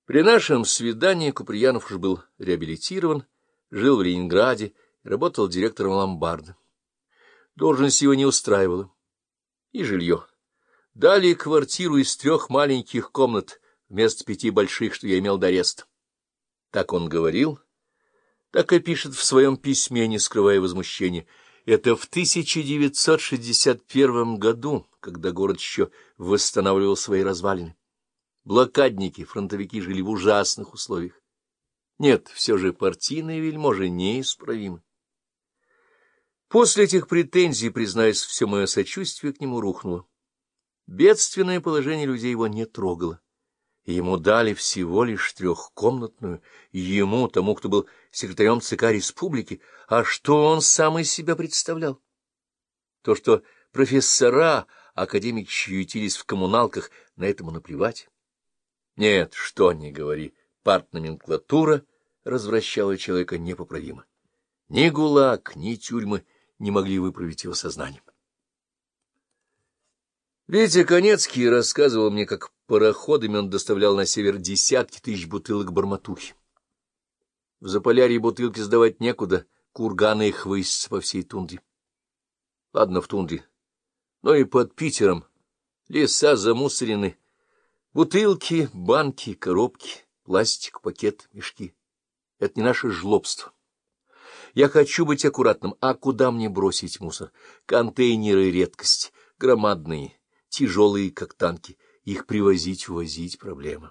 При нашем свидании Куприянов уж был реабилитирован, жил в Ленинграде и работал директором ломбарда. Должность его не устраивала. И жилье. Дали квартиру из 3 маленьких комнат вместо 5 больших, что я имел до ареста. Так он говорил, так и пишет в своем письме, не скрывая возмущения. Это в 1961 году, когда город еще восстанавливал свои развалины. Блокадники, фронтовики жили в ужасных условиях. Нет, все же партийные вельможи неисправимы. После этих претензий, признаюсь, все мое сочувствие к нему рухнуло. Бедственное положение людей его не трогало. Ему дали всего лишь 3-комнатную, ему, тому, кто был секретарем ЦК Республики, а что он сам из себя представлял? То, что профессора, академики ютились в коммуналках, на этому наплевать. Нет, что ни говори, партноменклатура развращала человека непоправимо. Ни ГУЛАГ, ни тюрьмы не могли выправить его сознание. Витя Конецкий рассказывал мне, как пароходами он доставлял на север десятки тысяч бутылок барматухи. В Заполярье бутылки сдавать некуда, курганы их высятся по всей тундре. Ладно, в тундре, но и под Питером леса замусорены. Бутылки, банки, коробки, пластик, пакет, мешки — это не наше жлобство. Я хочу быть аккуратным, а куда мне бросить мусор? Контейнеры — редкость, громадные, тяжелые, как танки. Их привозить-увозить — проблема.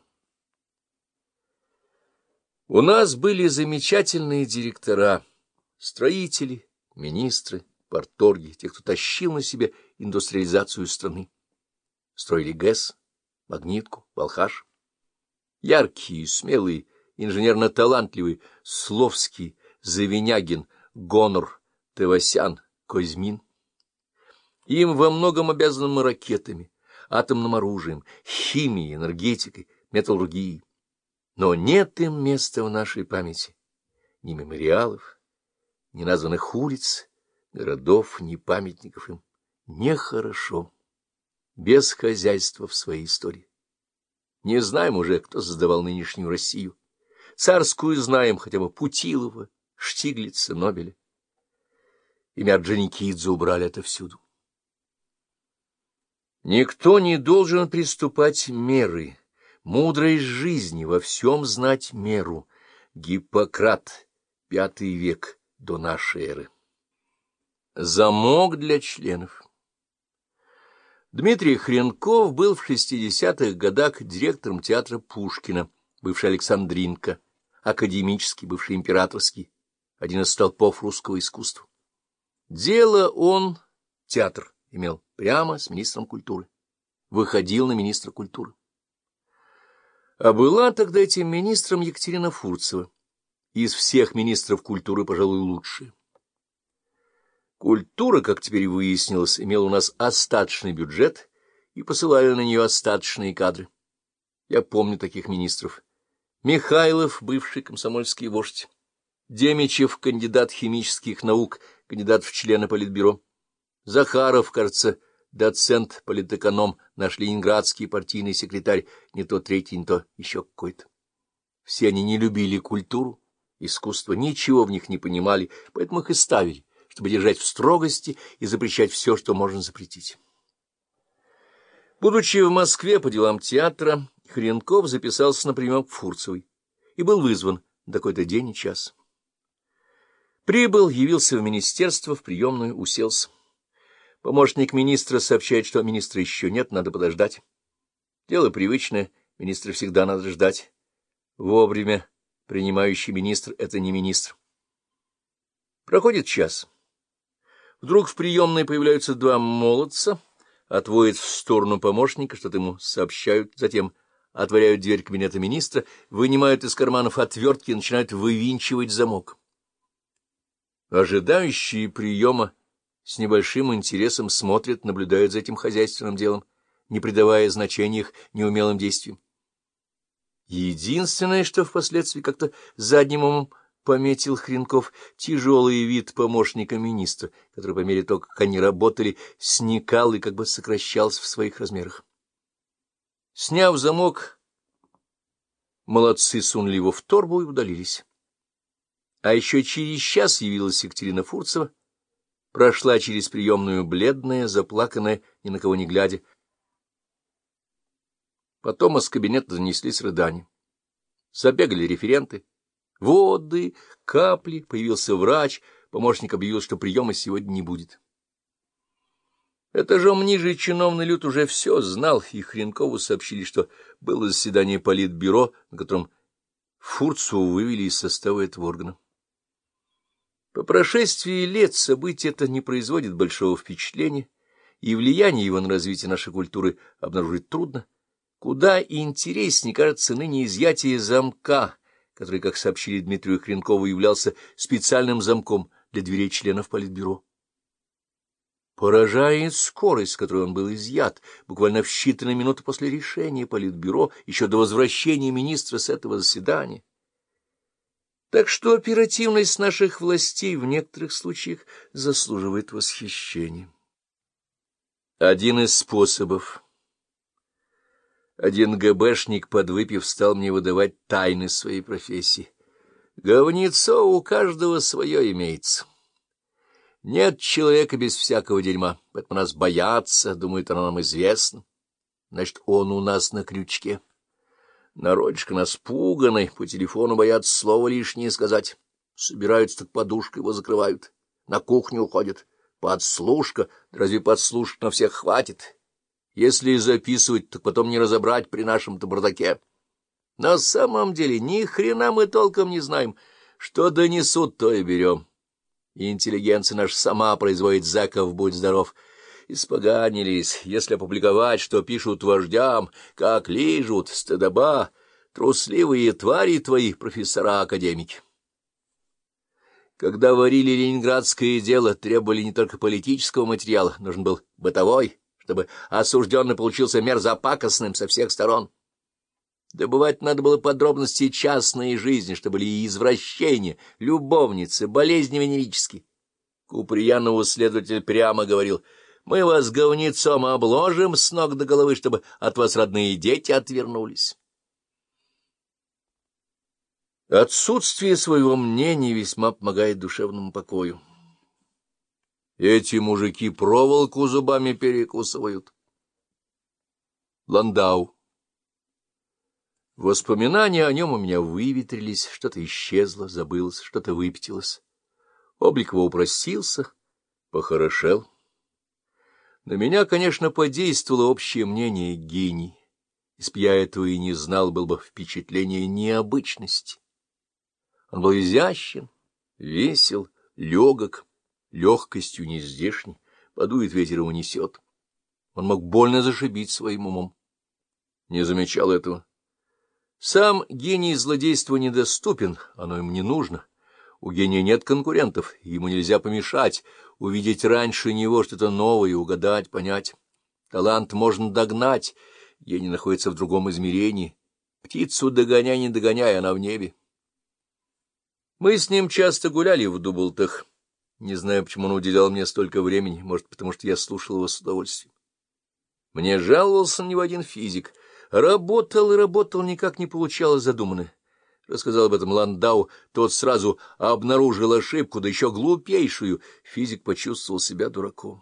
У нас были замечательные директора, строители, министры, парторги, те, кто тащил на себе индустриализацию страны. Строили ГЭС, Магнитку, Балхаш. Яркие, смелые, инженерно-талантливые Словский, Завинягин, Гонор, Тевасян, Козьмин. Им во многом обязаны мы ракетами, атомным оружием, химией, энергетикой, металлургией. Но нет им места в нашей памяти, ни мемориалов, ни названных улиц, городов, ни памятников им. Нехорошо. Без хозяйства в своей истории. Не знаем уже, кто создавал нынешнюю Россию. Царскую знаем, хотя бы Путилова, Штиглица, Нобеля. Имя Орджоникидзе убрали отовсюду. Никто не должен приступать меры. Мудрость жизни во всем знать меру. Гиппократ, 5 век до нашей эры. Замок для членов. Дмитрий Хренков был в 60-х годах директором театра Пушкина, бывший Александринка, академический, бывший императорский, один из столпов русского искусства. Дело он, театр, имел прямо с министром культуры, выходил на министра культуры. А была тогда этим министром Екатерина Фурцева, из всех министров культуры, пожалуй, лучшая. Культура, как теперь выяснилось, имела у нас остаточный бюджет и посылали на нее остаточные кадры. Я помню таких министров. Михайлов, бывший комсомольский вождь, Демичев, кандидат химических наук, кандидат в члены Политбюро, Захаров, кажется, доцент, политэконом, наш ленинградский партийный секретарь, не то третий, не то еще какой-то. Все они не любили культуру, искусство, ничего в них не понимали, поэтому их и ставили, чтобы держать в строгости и запрещать все, что можно запретить. Будучи в Москве по делам театра, Хренков записался на прием к Фурцевой и был вызван на такой-то день и час. Прибыл, явился в министерство, в приемную, уселся. Помощник министра сообщает, что министра еще нет, надо подождать. Дело привычное, министра всегда надо ждать. Вовремя принимающий министр — это не министр. Проходит час. Вдруг в приемной появляются 2 молодца, отводят в сторону помощника, что-то ему сообщают, затем отворяют дверь кабинета министра, вынимают из карманов отвертки и начинают вывинчивать замок. Ожидающие приема с небольшим интересом смотрят, наблюдают за этим хозяйственным делом, не придавая значения их неумелым действиям. Единственное, что впоследствии как-то задним умом пометил Хренков, тяжелый вид помощника министра, который по мере того, как они работали, сникал и как бы сокращался в своих размерах. Сняв замок, Молодцы сунули его в торбу и удалились. А еще через час явилась Екатерина Фурцева, прошла через приемную бледная, заплаканная, ни на кого не глядя. Потом из кабинета донеслись рыдания. Забегали референты. Воды, капли, появился врач, помощник объявил, что приема сегодня не будет. Этажом ниже чиновный люд уже все знал, и Хренкову сообщили, что было заседание политбюро, на котором Фурцеву вывели из состава этого органа. По прошествии лет событие это не производит большого впечатления, и влияние его на развитие нашей культуры обнаружить трудно. Куда интереснее кажется ныне изъятие замка, который, как сообщили Дмитрию Хренкову, являлся специальным замком для дверей членов политбюро. Поражает скорость, с которой он был изъят, буквально в считанные минуты после решения политбюро, еще до возвращения министра с этого заседания. Так что оперативность наших властей в некоторых случаях заслуживает восхищения. Один из способов. Один ГБшник, подвыпив, стал мне выдавать тайны своей профессии. Говнецо у каждого свое имеется. Нет человека без всякого дерьма, поэтому нас боятся, думают, оно нам известно. Значит, он у нас на крючке. Народишко нас пуганый, по телефону боятся слова лишнее сказать. Собираются, так подушкой его закрывают. На кухню уходят. Подслушка, да разве подслушек на всех хватит? Если записывать, так потом не разобрать при нашем-то бардаке. На самом деле ни хрена мы толком не знаем. Что донесут, то и берем. И интеллигенция наша сама производит зэков, будь здоров. Испоганились, если опубликовать, что пишут вождям, как лижут, стыдоба, трусливые твари твои, профессора-академики. Когда варили ленинградское дело, требовали не только политического материала, нужен был бытовой, чтобы осужденный получился мерзопакостным со всех сторон. Добывать надо было подробности частной жизни, чтобы были и извращения, любовницы, болезни венерические. Куприянову следователь прямо говорил: «Мы вас говнецом обложим с ног до головы, чтобы от вас родные дети отвернулись». Отсутствие своего мнения весьма помогает душевному покою. Эти мужики проволоку зубами перекусывают. Ландау. Воспоминания о нем у меня выветрились, что-то исчезло, забылось, что-то выпятилось. Облик его упростился, похорошел. На меня, конечно, подействовало общее мнение гений. Если б я этого и не знал, было бы впечатление необычности. Он был изящен, весел, легок, легкостью нездешней, подует ветер и унесет. Он мог больно зашибить своим умом. Не замечал этого. Сам гений злодейства недоступен, оно ему не нужно. У гения нет конкурентов, ему нельзя помешать, увидеть раньше него что-то новое, угадать, понять. Талант можно догнать, гений находится в другом измерении. Птицу догоняй, не догоняй, она в небе. Мы с ним часто гуляли в Дублтах. Не знаю, почему он уделял мне столько времени, может, потому что я слушал его с удовольствием. Мне жаловался на него один физик. Работал и работал, никак не получалось задуманное. Рассказал об этом Ландау, тот сразу обнаружил ошибку, да еще глупейшую. Физик почувствовал себя дураком.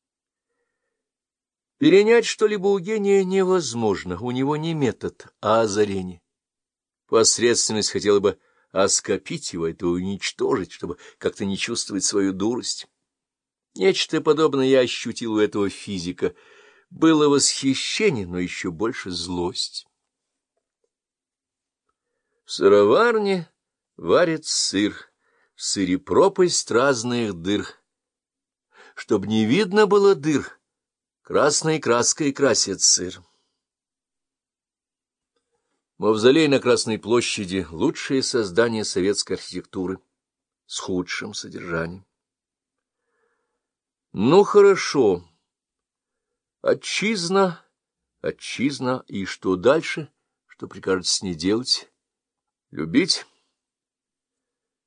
Перенять что-либо у гения невозможно, у него не метод, а озарение. Посредственность хотела бы оскопить его, это уничтожить, чтобы как-то не чувствовать свою дурость. Нечто подобное я ощутил у этого физика. Было восхищение, но еще больше злость. В сыроварне варят сыр, в сыре пропасть разных дыр. Чтоб не видно было дыр, красной краской красят сыр. Мавзолей на Красной площади — лучшее создание советской архитектуры с худшим содержанием. Ну, хорошо. Отчизна, отчизна, и что дальше? Что прикажете с ней делать? Любить?